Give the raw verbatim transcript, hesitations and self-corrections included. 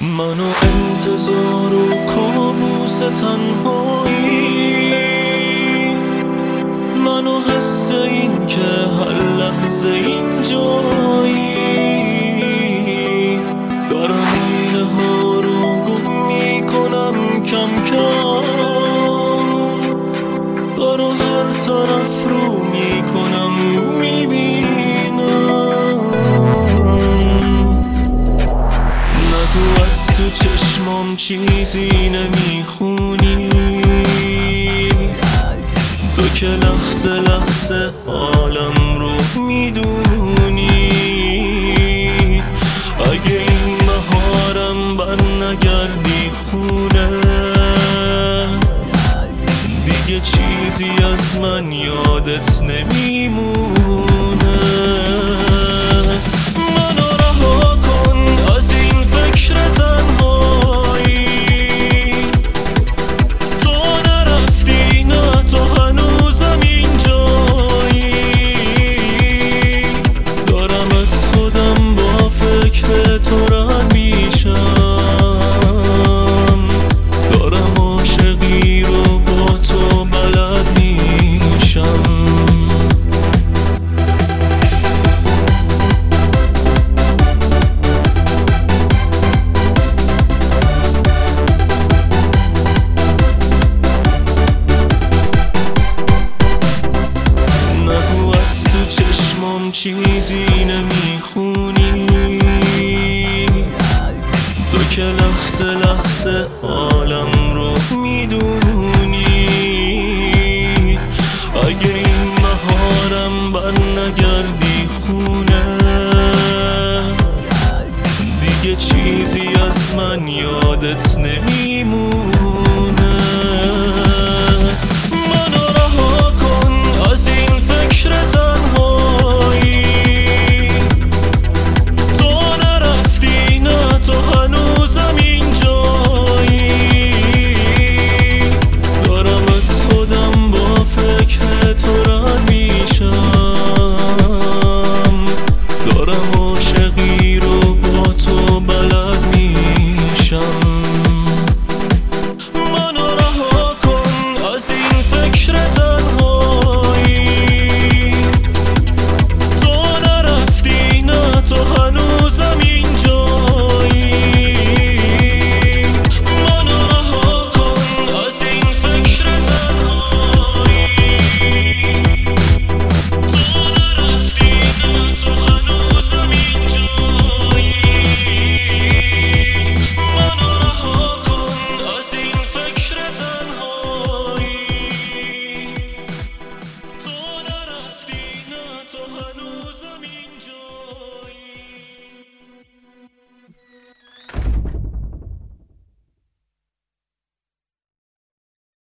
منو انتظار و کابوس تنهایی، منو حس این که هر لحظه اینجایی، دارم ایده ها رو گم میکنم کم کم، دارو هر طرف رو میکنم میبینم. نگو از تو چشمام چیزی نمیخونی، تو که لحظه لحظه حالم رو میدونی. اگه این بهارم بر نگردی خونه، دیگه چیزی از من یادت نمیمونه. منو رها کن از این فکر تنهایی، تو نرفتی نه تو هنوزم اینجایی، دارم از خودم با فکر تو رد میشم، دارم عاشقی رو با تو بلد میشم. نگو از تو چشمام چیزی نمیخونی، تو که لحظه لحظه حالم